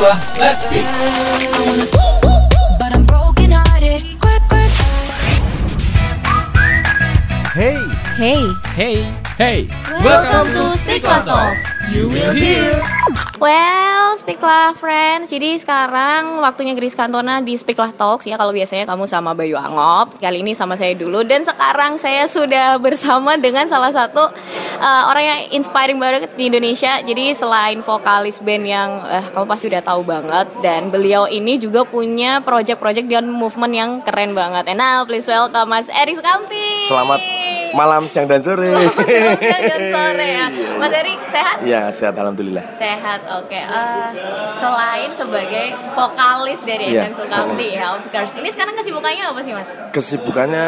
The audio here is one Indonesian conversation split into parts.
Mahasiswa Let's Speak. Hey, Welcome to Speaklah Talks. You will hear. Well, Speaklah friends. Jadi sekarang waktunya Grace Cantona di Speaklah Talks ya. Kalau biasanya kamu sama Bayu Angop, kali ini sama saya dulu. Dan sekarang saya sudah bersama dengan salah satu orang yang inspiring banget di Indonesia. Jadi selain vokalis band yang kamu pasti udah tahu banget, dan beliau ini juga punya project-project dan movement yang keren banget. And now please welcome Mas Erik Sukamti. Selamat malam, siang, dan sore. Siang dan sore ya. Mas Erik sehat? Ya, sehat, alhamdulillah. Sehat, oke. Selain sebagai vokalis dari Erik Sukamti ya, of course. Ini sekarang kesibukannya apa sih, Mas? Kesibukannya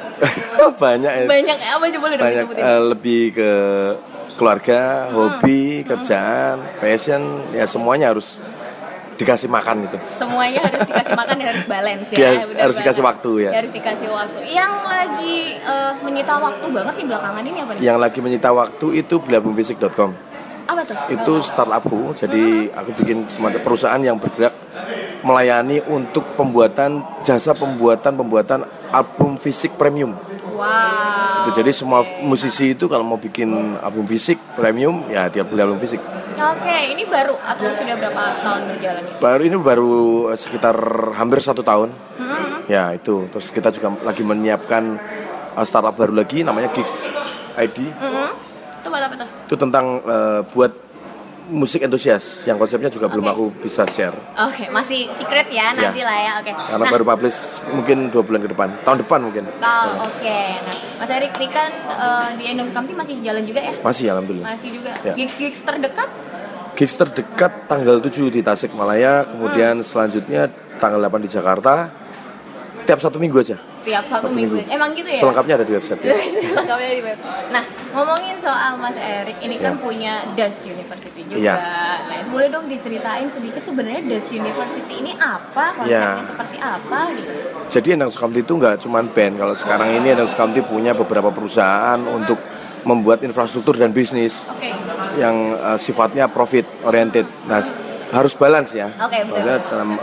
banyak ya. Banyak ya, apa coba dong disebutin? Lebih ke keluarga, hobi, kerjaan, passion, ya semuanya harus dikasih makan gitu. Semuanya harus dikasih makan dan harus balance ya. Harus dikasih waktu ya. Harus dikasih waktu. Yang lagi menyita waktu banget nih belakangan ini apa nih? Yang lagi menyita waktu itu blabumfisik.com. Apa tuh? Itu startupku. Jadi aku bikin semacam perusahaan yang bergerak melayani untuk jasa pembuatan album fisik premium. Wow. Jadi semua musisi itu kalau mau bikin album fisik premium ya dia beli album fisik. Oke, ini baru atau sudah berapa tahun berjalan? Baru sekitar hampir 1 tahun. Ya itu. Terus kita juga lagi menyiapkan startup baru lagi namanya Gigs ID. Itu buat apa tuh? Itu tentang buat musik entusias yang konsepnya juga belum aku bisa share. Oke, masih secret ya nanti lah ya. Oke. Karena baru publish mungkin 2 bulan ke depan, tahun depan mungkin. Oke. Nah, Mas Erik ini kan di Endang Sukamti masih jalan juga ya? Masih, alhamdulillah. Masih juga. Ya. Gigs terdekat? Gigs terdekat tanggal 7 di Tasikmalaya, kemudian selanjutnya tanggal 8 di Jakarta. Tiap 1 minggu aja. Tiap satu minggu. Emang gitu ya? Selengkapnya ada di website. Ya. Selengkapnya di web. Nah, ngomongin soal Mas Erik, ini kan punya Das University juga. Ya. Nah, boleh dong diceritain sedikit sebenarnya Das University ini apa? Konsepnya seperti apa gitu? Jadi Endang Sukamti itu nggak cuma band. Kalau sekarang ini Endang Sukamti punya beberapa perusahaan untuk membuat infrastruktur dan bisnis yang sifatnya profit oriented. Nah, harus balance ya. Maksudnya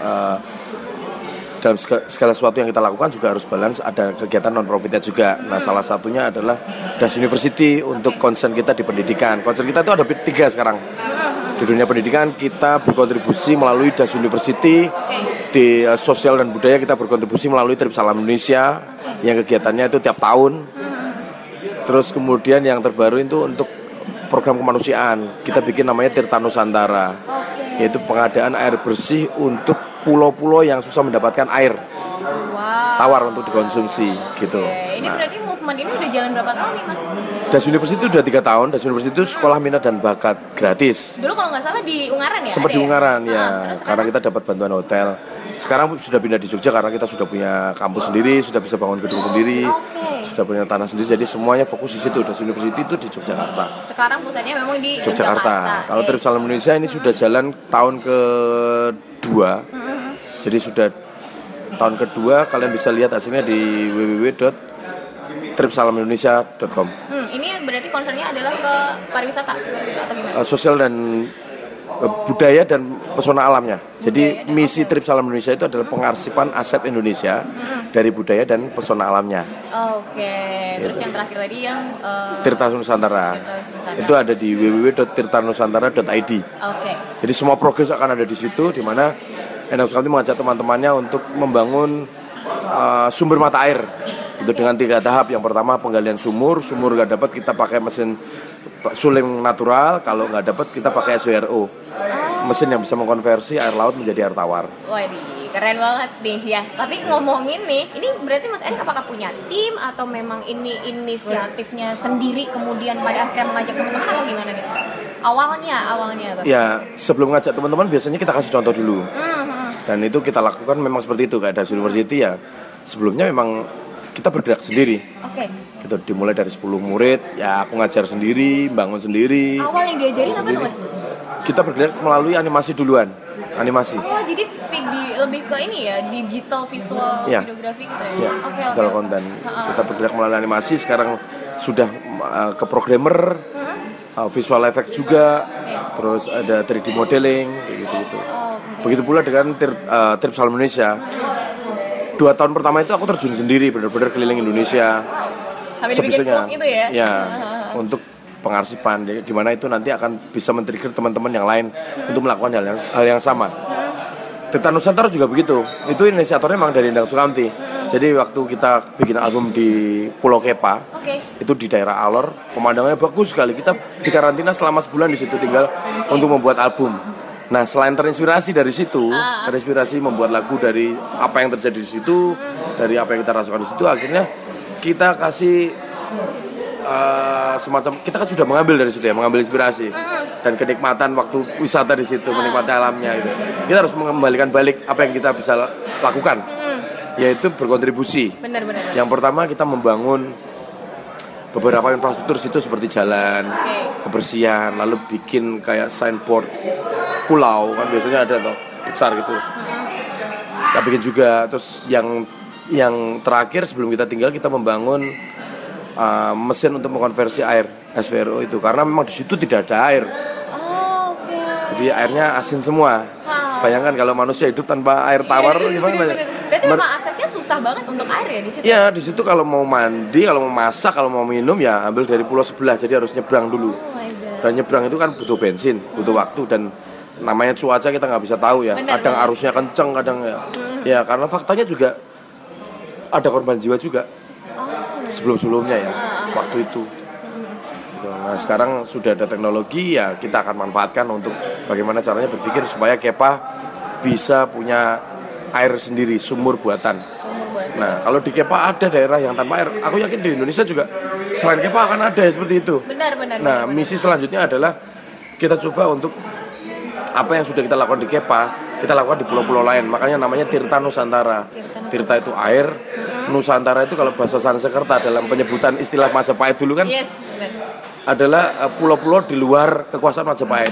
dalam segala sesuatu yang kita lakukan juga harus balance, ada kegiatan non profitnya juga. Nah, salah satunya adalah Das University untuk concern kita di pendidikan. Concern kita itu ada 3 sekarang. Di dunia pendidikan kita berkontribusi melalui Das University. Di sosial dan budaya kita berkontribusi melalui Trip Salam Indonesia yang kegiatannya itu tiap tahun. Terus kemudian yang terbaru itu untuk program kemanusiaan. Kita bikin namanya Tirta Nusantara. Yaitu pengadaan air bersih untuk pulau-pulau yang susah mendapatkan air tawar untuk dikonsumsi gitu. Ini berarti movement ini udah jalan berapa tahun nih, Mas? Das University udah 3 tahun. Das University itu sekolah minat dan bakat gratis. Dulu kalau nggak salah di Ungaran ya? Sempat di Ungaran ya, karena kita dapat bantuan hotel. Sekarang sudah pindah di Jogja karena kita sudah punya kampus sendiri, sudah bisa bangun gedung sendiri, sudah punya tanah sendiri. Jadi semuanya fokus di situ. Das University itu di Yogyakarta. Sekarang pusatnya memang di Yogyakarta. Kalau Trip Salam Indonesia ini sudah jalan tahun ke-2. Jadi sudah tahun kedua, kalian bisa lihat hasilnya di www.tripsalamindonesia.com. Ini berarti concernnya adalah ke pariwisata atau gimana? Sosial dan budaya dan pesona alamnya. Jadi misi Trip Salam Indonesia itu adalah pengarsipan aset Indonesia dari budaya dan pesona alamnya. Terus yang terakhir tadi yang Tirta Nusantara. Itu ada di www.tirtanusantara.id. Jadi semua progres akan ada di situ, di mana Endang Sukamti mengajak teman-temannya untuk membangun sumber mata air itu dengan 3 tahap. Yang pertama penggalian sumur nggak dapat kita pakai mesin suling natural, kalau nggak dapat kita pakai SWRO, mesin yang bisa mengkonversi air laut menjadi air tawar. Waduh, keren banget nih ya. Tapi ngomongin nih, ini berarti Mas Erik apakah punya tim atau memang ini inisiatifnya sendiri kemudian pada akhirnya mengajak teman-teman atau gimana nih? Awalnya tuh. Ya, sebelum ngajak teman-teman biasanya kita kasih contoh dulu. Dan itu kita lakukan memang seperti itu, kayak Das University ya. Sebelumnya memang kita bergerak sendiri. Gitu, dimulai dari 10 murid, ya aku ngajar sendiri, bangun sendiri. Awal yang diajarin apa tuh, Mas? Kita bergerak melalui animasi duluan. Animasi. Jadi lebih ke ini ya, digital visual videografi gitu ya? Digital konten. Kita bergerak melalui animasi, sekarang sudah ke programmer, visual effect juga, terus ada 3D modeling, kayak gitu-gitu. Begitu pula dengan trip Salam Indonesia. 2 tahun pertama itu aku terjun sendiri, benar-benar keliling Indonesia. Sampai dibikin vlog itu ya? Ya, untuk pengarsipan, di mana itu nanti akan bisa men-trigger teman-teman yang lain untuk melakukan hal yang sama. Tirta Nusantara juga begitu. Itu inisiatornya memang dari Endang Sukamti. Jadi waktu kita bikin album di Pulau Kepa, itu di daerah Alor, pemandangannya bagus sekali. Kita di karantina selama sebulan di situ tinggal untuk membuat album. Nah, selain terinspirasi dari situ, terinspirasi membuat lagu dari apa yang terjadi di situ, dari apa yang kita rasakan di situ, akhirnya kita kasih semacam, kita kan sudah mengambil dari situ ya, mengambil inspirasi dan kenikmatan waktu wisata di situ, menikmati alamnya gitu. Kita harus mengembalikan balik apa yang kita bisa lakukan, yaitu berkontribusi. Benar-benar. Yang pertama kita membangun beberapa infrastruktur situ seperti jalan, kebersihan, lalu bikin kayak signboard pulau kan biasanya ada toh besar gitu. Kita bikin juga. Terus yang terakhir sebelum kita tinggal, kita membangun mesin untuk mengkonversi air SVRO itu, karena memang di situ tidak ada air. Jadi airnya asin semua. Bayangkan kalau manusia hidup tanpa air tawar gimana? Berarti memang aksesnya susah banget untuk air ya di situ. Iya, di situ kalau mau mandi, kalau mau masak, kalau mau minum ya ambil dari pulau sebelah. Jadi harus nyebrang dulu. Dan nyebrang itu kan butuh bensin, butuh waktu, dan namanya cuaca kita nggak bisa tahu ya. Kadang arusnya kenceng, kadang ya. Ya karena faktanya juga ada korban jiwa juga. Sebelum-sebelumnya ya, waktu itu. Nah, sekarang sudah ada teknologi, ya kita akan manfaatkan untuk bagaimana caranya berpikir supaya Kepa bisa punya air sendiri, sumur buatan. Nah, kalau di Kepa ada daerah yang tanpa air, aku yakin di Indonesia juga selain Kepa akan ada seperti itu. Benar. Nah, misi selanjutnya adalah kita coba untuk apa yang sudah kita lakukan di Kepa, kita lakukan di pulau-pulau lain. Makanya namanya Tirta Nusantara. Tirta itu air, Nusantara itu kalau bahasa Sanskerta dalam penyebutan istilah Majapahit dulu kan, adalah pulau-pulau di luar kekuasaan Majapahit.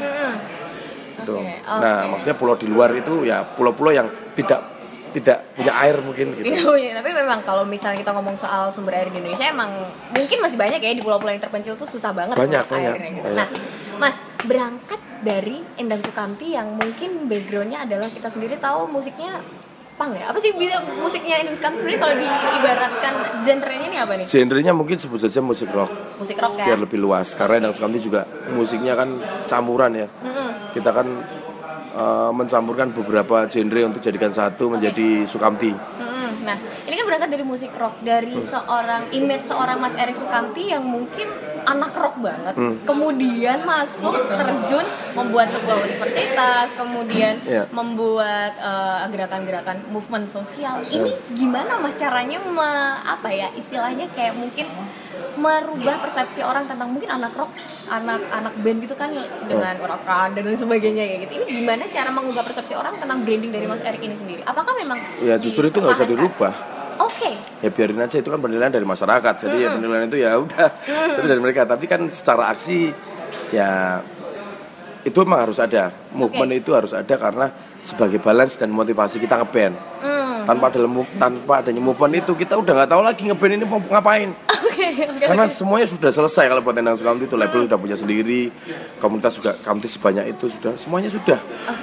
Nah, maksudnya pulau di luar itu ya pulau-pulau yang tidak punya air mungkin gitu. Tapi memang kalau misalnya kita ngomong soal sumber air di Indonesia, emang mungkin masih banyak ya di pulau-pulau yang terpencil tuh susah banget banyak. Gitu. Nah, Mas, berangkat dari Endang Sukamti yang mungkin backgroundnya adalah kita sendiri tahu musiknya punk ya? Apa sih bisa musiknya Endang Sukamti sebenarnya kalau diibaratkan genrenya ini apa nih? Genrenya mungkin sebut saja musik rock. Musik rock ya? Biar lebih luas, karena Endang Sukamti juga musiknya kan campuran ya. Kita kan mencampurkan beberapa genre untuk jadikan satu menjadi Sukamti. Nah, ini kan berangkat dari musik rock, dari image seorang Mas Erik Sukamti yang mungkin anak rock banget, kemudian masuk terjun membuat sebuah universitas, kemudian membuat gerakan-gerakan movement sosial. Ini gimana Mas caranya istilahnya kayak mungkin merubah persepsi orang tentang mungkin anak rock, anak band gitu kan dengan rockan dan lain sebagainya ya gitu. Ini gimana cara mengubah persepsi orang tentang branding dari Mas Erik ini sendiri? Apakah memang ya justru itu nggak usah dirubah. Ya biarin aja, itu kan penilaian dari masyarakat. Jadi ya penilaian itu ya udah itu dari mereka. Tapi kan secara aksi ya itu memang harus ada. Movement itu harus ada karena sebagai balance dan motivasi kita ngeband. Tanpa adanya movement itu kita udah nggak tahu lagi ngeband ini mau ngapain. Karena semuanya sudah selesai. Kalau buat Endang Sukamti itu label sudah punya sendiri, komunitas juga sebanyak itu sudah, semuanya sudah.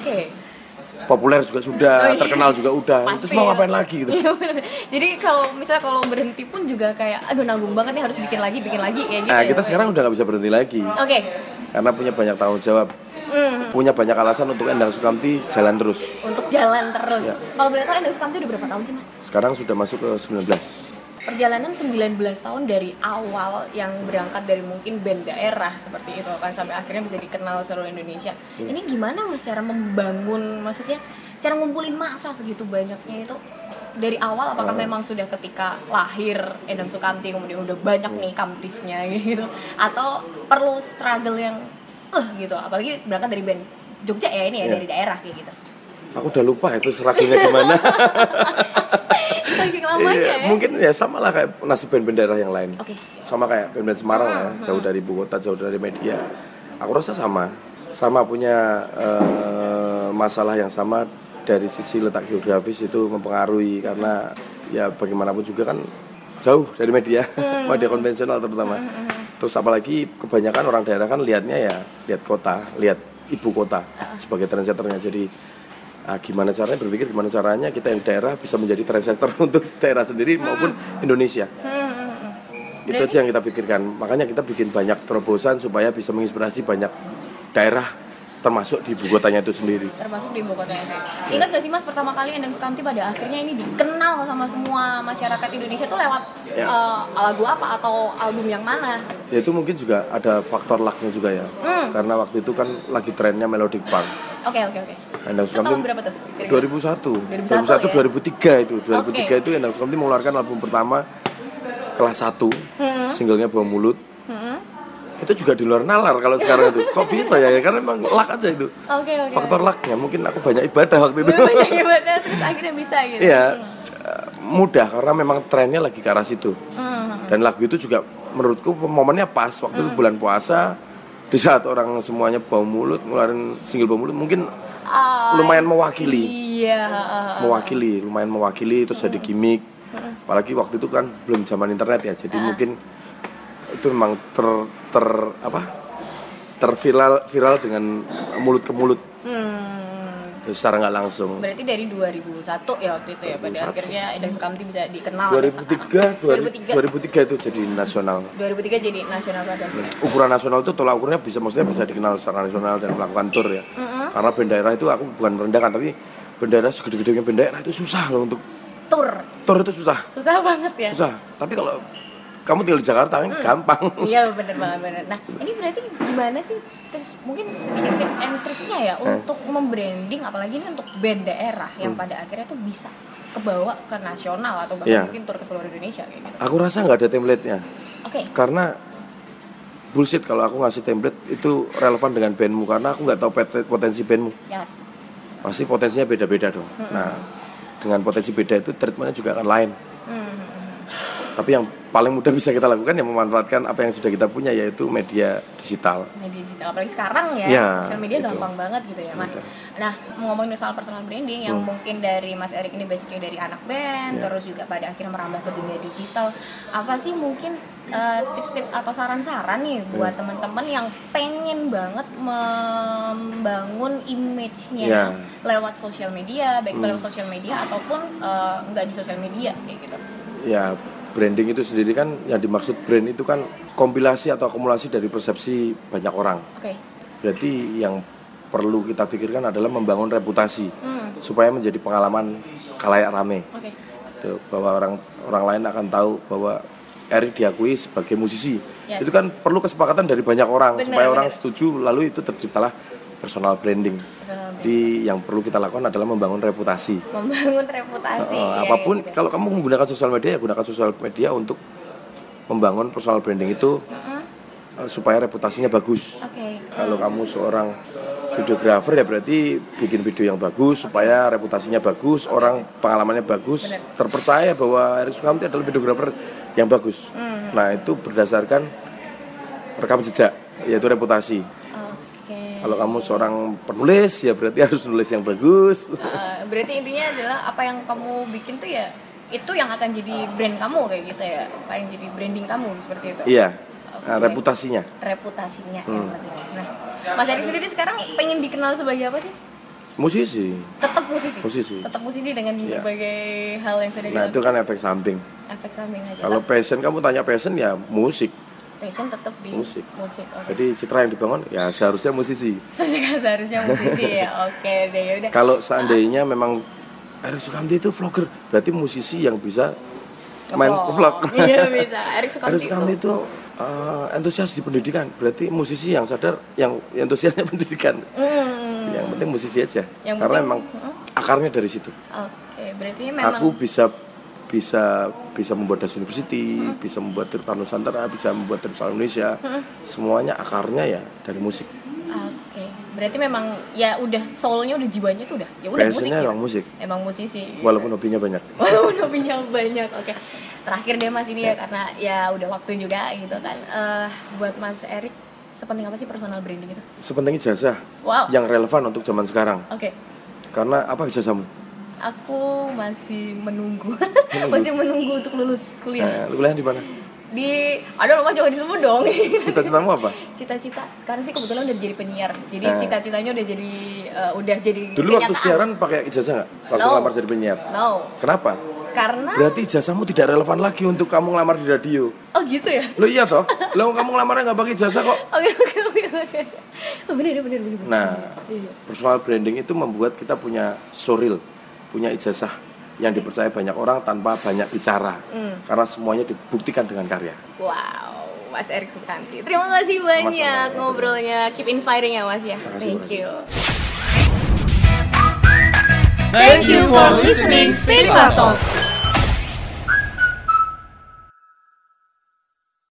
Populer juga sudah, terkenal juga udah. Terus mau ngapain lagi gitu. Jadi kalau berhenti pun juga kayak aduh nanggung banget nih, harus bikin lagi kayak gitu. Nah, kita sekarang udah nggak bisa berhenti lagi. Karena punya banyak tanggung jawab. Punya banyak alasan untuk Endang Sukamti jalan terus. Ya. Kalau boleh tahu Endang Sukamti udah berapa tahun sih, Mas? Sekarang sudah masuk ke 19. Perjalanan 19 tahun dari awal yang berangkat dari mungkin band daerah seperti itu kan sampai akhirnya bisa dikenal seluruh Indonesia. Ini gimana Mas cara membangun, maksudnya cara ngumpulin massa segitu banyaknya itu dari awal? Apakah memang sudah ketika lahir Endang Sukamti kemudian udah banyak nih kamtisnya gitu, atau perlu struggle yang gitu, apalagi berangkat dari band Jogja ya ini ya dari daerah kayak gitu. Aku udah lupa itu struggle-nya gimana. Ya? Mungkin ya sama lah kayak nasib band-band daerah yang lain. Sama kayak band-band Semarang ya, jauh dari ibu kota, jauh dari media. Aku rasa sama punya masalah yang sama dari sisi letak geografis itu mempengaruhi, karena ya bagaimanapun juga kan jauh dari media, media konvensional terutama. Terus apalagi kebanyakan orang daerah kan lihatnya ya lihat kota, lihat ibu kota sebagai trendsetternya. Jadi Gimana caranya berpikir gimana caranya kita yang daerah bisa menjadi trendsetter untuk daerah sendiri maupun Indonesia. Itu aja yang kita pikirkan. Makanya kita bikin banyak terobosan supaya bisa menginspirasi banyak daerah termasuk di ibu kotanya itu sendiri. Termasuk di ibu kotanya. Ingat gak sih Mas pertama kali Endang Sukamti pada akhirnya ini dikenal sama semua masyarakat Indonesia tuh lewat lagu apa atau album yang mana? Ya itu mungkin juga ada faktor lucknya juga ya. Karena waktu itu kan lagi trennya melodic punk. Oke. Endang Sukamti tahun berapa tuh? 2001 2003 itu. 2003 itu Endang Sukamti mengeluarkan album pertama kelas 1, singlenya Bau Mulut. Itu juga di luar nalar kalau sekarang itu. Kok bisa ya? Karena memang luck aja itu. Oke. Faktor lucknya. Mungkin aku banyak ibadah waktu itu. Banyak ibadah terus akhirnya bisa gitu. Iya. Mudah karena memang trennya lagi ke arah situ. Dan lagu itu juga menurutku momennya pas waktu itu bulan puasa. Di saat orang semuanya bau mulut, ngeluarin single Bau Mulut mungkin lumayan mewakili. Iya. Lumayan mewakili terus jadi gimmick. Apalagi waktu itu kan belum zaman internet ya. Jadi mungkin itu memang terviral dengan mulut ke mulut. Secara nggak langsung. Berarti dari 2001 ya waktu itu ya 2001. pada akhirnya Endang Sukamti bisa dikenal. 2003 itu jadi nasional. 2003 jadi nasional pada. Ukuran nasional itu tolak ukurnya maksudnya bisa dikenal secara nasional dan melakukan tour ya. Karena band daerah itu aku bukan merendahkan tapi band daerah segede-gedenya band daerah itu susah loh untuk tour itu susah. Susah banget ya. Susah. Tapi kalau kamu tinggal di Jakarta ini gampang. Iya benar banget. Nah ini berarti gimana sih mungkin sedikit tips and triknya ya untuk membranding apalagi ini untuk band daerah yang pada akhirnya tuh bisa kebawa ke nasional atau bahkan mungkin tur ke seluruh Indonesia kayak gitu. Aku rasa nggak ada template-nya. Oke. Karena bullshit kalau aku ngasih template itu relevan dengan bandmu karena aku nggak tahu potensi bandmu. Yes. Pasti potensinya beda-beda dong. Nah dengan potensi beda itu treatmentnya juga akan lain. Tapi yang paling mudah bisa kita lakukan ya memanfaatkan apa yang sudah kita punya yaitu media digital. Media digital apalagi sekarang ya, sosial media gitu. gampang banget gitu ya Mas. Nah ngomongin soal personal branding yang mungkin dari Mas Erik ini basicnya dari anak band, terus juga pada akhirnya merambah ke dunia digital. Apa sih mungkin tips-tips atau saran-saran nih buat teman-teman yang pengen banget membangun image-nya lewat sosial media, baik itu lewat sosial media ataupun nggak di sosial media kayak gitu. Ya. Branding itu sendiri kan yang dimaksud brand itu kan kompilasi atau akumulasi dari persepsi banyak orang. Berarti yang perlu kita pikirkan adalah membangun reputasi supaya menjadi pengalaman khalayak rame. Bahwa orang lain akan tahu bahwa Erik diakui sebagai musisi. Itu kan perlu kesepakatan dari banyak orang supaya orang setuju lalu itu terciptalah personal branding. Jadi yang perlu kita lakukan adalah membangun reputasi. Apapun gitu. Kalau kamu menggunakan sosial media ya gunakan sosial media untuk membangun personal branding itu supaya reputasinya bagus. Kalau kamu seorang videografer ya berarti bikin video yang bagus supaya reputasinya bagus, orang pengalamannya bagus, terpercaya bahwa Erik Sukamti adalah videografer yang bagus. Nah itu berdasarkan rekam jejak yaitu reputasi. Kalau kamu seorang penulis ya berarti harus nulis yang bagus. Berarti intinya adalah apa yang kamu bikin tuh ya itu yang akan jadi brand kamu kayak gitu ya, apa yang jadi branding kamu seperti itu. Iya. Nah, reputasinya. Nah, Mas Erik sendiri sekarang pengen dikenal sebagai apa sih? Musisi. Tetap musisi dengan berbagai hal yang sudah dilakukan. Nah itu kan efek samping aja. Kalau passion kamu tanya passion ya musik. Passion tetap di musik. Jadi citra yang dibangun ya seharusnya musisi. Seharusnya musisi ya. Oke deh yaudah. Kalau seandainya memang Erik Sukamti itu vlogger, berarti musisi yang bisa main vlog. Iya bisa. Erik Sukamti itu entusias di pendidikan, berarti musisi yang sadar, yang entusiasnya pendidikan. Yang penting musisi aja. Karena memang akarnya dari situ. Berarti memang aku bisa membuat Das University, bisa membuat Tirta Nusantara, bisa membuat Tirta Indonesia. Semuanya akarnya ya dari musik. Berarti memang ya udah soulnya udah jiwanya tuh udah musik. Emang musik. Emang musisi. Walaupun hobinya banyak. Oke. Terakhir deh Mas ini ya karena ya udah waktu juga gitu kan. Buat Mas Erik sepenting apa sih personal branding itu? Sepenting ijazah. Yang relevan untuk zaman sekarang. Karena apa ijazahmu? Aku masih menunggu. Masih menunggu untuk lulus kuliah. Kuliah di mana? Aduh Mas jangan disebut dong. Cita-citamu apa? Cita-cita sekarang sih kebetulan udah jadi penyiar. Jadi cita-citanya udah jadi Dulu waktu siaran pakai ijazah nggak? Waktu lamar jadi penyiar? No. Kenapa? Karena berarti ijazahmu tidak relevan lagi untuk kamu ngelamar di radio. Oh gitu ya? Lo iya toh? Lo kamu ngelamarnya nggak pakai ijazah kok? Oke. Oh, bener. Nah, personal branding itu membuat kita punya showreel, punya ijazah yang dipercaya banyak orang tanpa banyak bicara. Karena semuanya dibuktikan dengan karya. Wow, Mas Erik Sukanti. Terima kasih banyak ngobrolnya. Keep inspiring ya Mas ya. Thank you. Thank you for listening Speaklah Talks.